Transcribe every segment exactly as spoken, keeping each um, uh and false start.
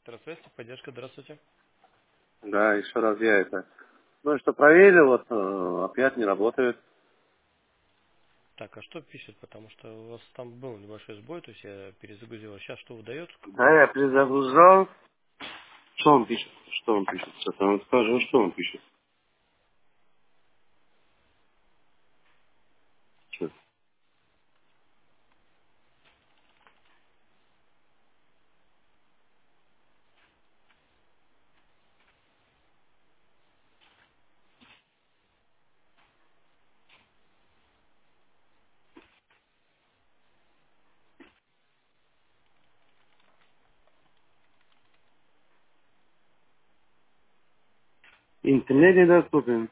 Здравствуйте, поддержка, здравствуйте. Да, еще раз я это. Ну и что проверил, вот э, опять не работает. Так, а что пишет? Потому что у вас там был небольшой сбой, то есть я перезагрузил. Сейчас что выдает? Да, Какую-то... я перезагружал. Что он пишет? Что он пишет? Сейчас я вам скажу, что он пишет. Чё? Интернет недоступен.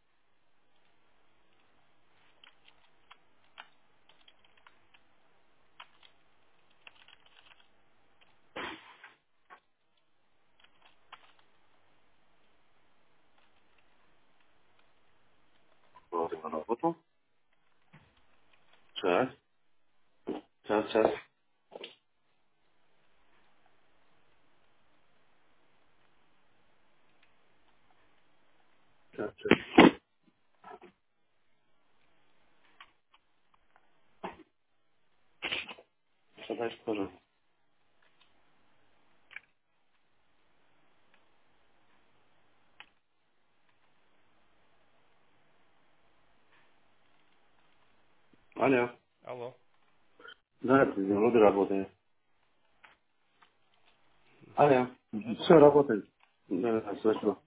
Вот я работал. Сейчас, сейчас, сейчас. Сейчас, сейчас. Что дальше тоже? Алло. Алло. Да, это вроде работает. Алло. Да, Все слушаю. работает. Да, да, спасибо.